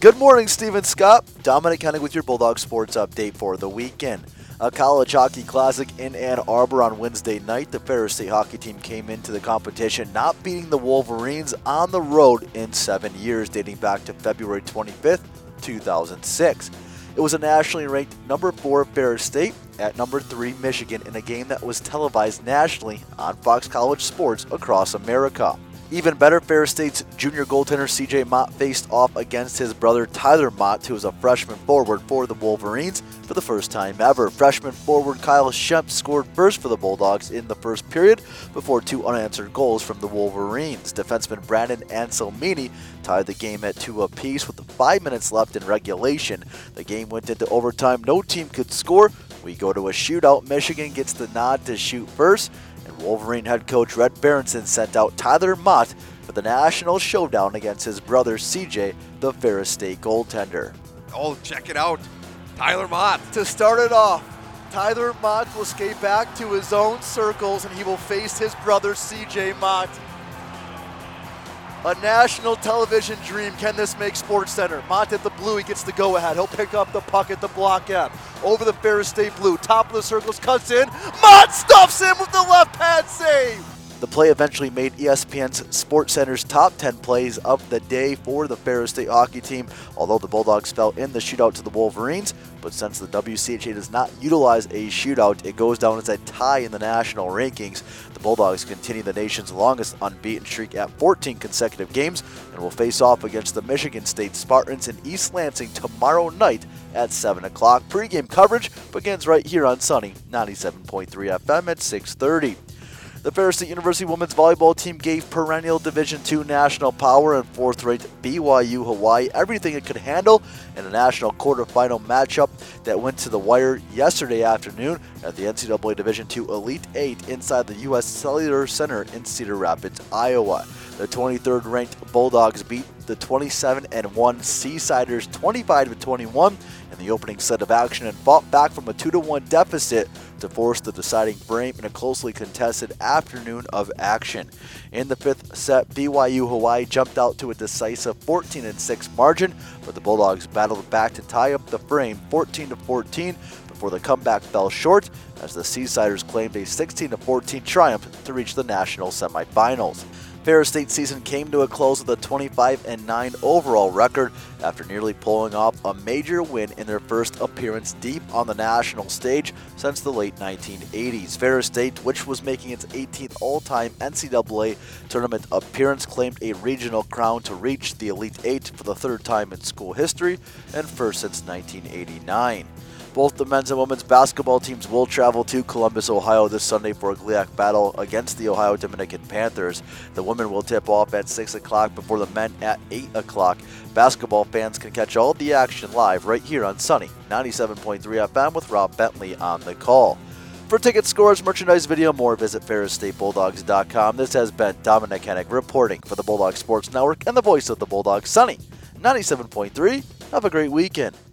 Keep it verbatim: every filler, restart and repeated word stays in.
Good morning, Steven Scott. Dominic Hennig with your Bulldog Sports Update for the weekend. A college hockey classic in Ann Arbor on Wednesday night. The Ferris State hockey team came into the competition not beating the Wolverines on the road in seven years, dating back to February twenty-fifth, two thousand six. It was a nationally ranked number four Ferris State at number three Michigan in a game that was televised nationally on Fox College Sports across America. Even better, Ferris State's junior goaltender C J Mott faced off against his brother Tyler Mott, who is a freshman forward for the Wolverines for the first time ever. Freshman forward Kyle Shemp scored first for the Bulldogs in the first period before two unanswered goals from the Wolverines. Defenseman Brandon Anselmini tied the game at two apiece with five minutes left in regulation. The game went into overtime. No team could score. We go to a shootout. Michigan gets the nod to shoot first, and Wolverine head coach Red Berenson sent out Tyler Mott for the national showdown against his brother C J, the Ferris State goaltender. Oh, check it out. Tyler Mott. To start it off, Tyler Mott will skate back to his own circles and he will face his brother C J Mott. A national television dream. Can this make SportsCenter? Mott at the blue, he gets the go-ahead. He'll pick up the puck at the block end. Over the Ferris State blue, top of the circles, cuts in. Mott stuffs him with the left pad save. The play eventually made E S P N's SportsCenter's top ten plays of the day for the Ferris State hockey team, although the Bulldogs fell in the shootout to the Wolverines. But since the W C H A does not utilize a shootout, it goes down as a tie in the national rankings. The Bulldogs continue the nation's longest unbeaten streak at fourteen consecutive games and will face off against the Michigan State Spartans in East Lansing tomorrow night at seven o'clock. Pre-game coverage begins right here on Sunny ninety-seven point three F M at six thirty. The Ferris State University women's volleyball team gave perennial Division two national power and fourth-ranked B Y U Hawaii everything it could handle in a national quarterfinal matchup that went to the wire yesterday afternoon at the N C double A Division two Elite eight inside the U S Cellular Center in Cedar Rapids, Iowa. The twenty-third ranked Bulldogs beat the twenty-seven and one Seasiders twenty-five to twenty-one in the opening set of action and fought back from a two to one deficit to force the deciding frame in a closely contested afternoon of action. In the fifth set, B Y U Hawaii jumped out to a decisive fourteen and six margin, but the Bulldogs battled back to tie up the frame fourteen to fourteen before the comeback fell short as the Seasiders claimed a sixteen to fourteen triumph to reach the national semifinals. Ferris State's season came to a close with a twenty-five and nine overall record after nearly pulling off a major win in their first appearance deep on the national stage since the late nineteen eighties. Ferris State, which was making its eighteenth all-time N C double A tournament appearance, claimed a regional crown to reach the Elite Eight for the third time in school history and first since nineteen eighty-nine. Both the men's and women's basketball teams will travel to Columbus, Ohio this Sunday for a G L I A C battle against the Ohio Dominican Panthers. The women will tip off at six o'clock before the men at eight o'clock. Basketball fans can catch all the action live right here on Sunny ninety-seven point three F M with Rob Bentley on the call. For ticket scores, merchandise, video, more, visit Ferris State Bulldogs dot com. This has been Dominic Hennig reporting for the Bulldog Sports Network and the voice of the Bulldogs, Sunny ninety-seven point three. Have a great weekend.